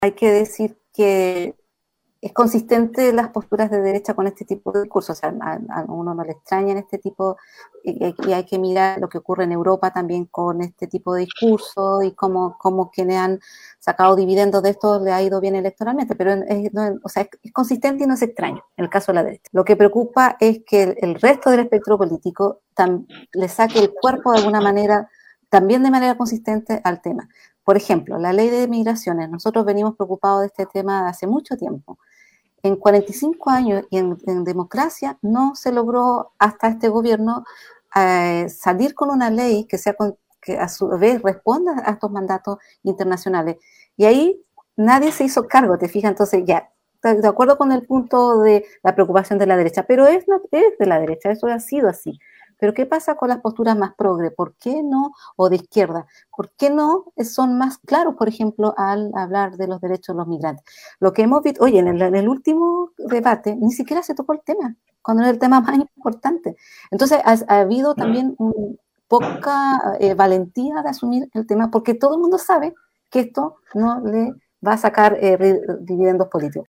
hay que decir que es consistente las posturas de derecha con este tipo de discursos, o sea, a uno no le extraña en este tipo, y hay que mirar lo que ocurre en Europa también con este tipo de discursos y cómo quienes han sacado dividendos de esto le ha ido bien electoralmente, pero o sea, es consistente y no es extraño en el caso de la derecha. Lo que preocupa es que el resto del espectro político le saque el cuerpo de alguna manera, también de manera consistente al tema. Por ejemplo, la ley de migraciones, nosotros venimos preocupados de este tema hace mucho tiempo. En 45 años y en democracia no se logró hasta este gobierno salir con una ley que a su vez responda a estos mandatos internacionales. Y ahí nadie se hizo cargo, te fijas, entonces ya, de acuerdo con el punto de la preocupación de la derecha, pero es de la derecha, eso ha sido así. Pero ¿qué pasa con las posturas más progre? ¿Por qué no? O de izquierda. ¿Por qué no son más claros, por ejemplo, al hablar de los derechos de los migrantes? Lo que hemos visto, oye, en el último debate ni siquiera se tocó el tema, cuando era el tema más importante. Entonces ha habido también poca valentía de asumir el tema, porque todo el mundo sabe que esto no le va a sacar dividendos políticos.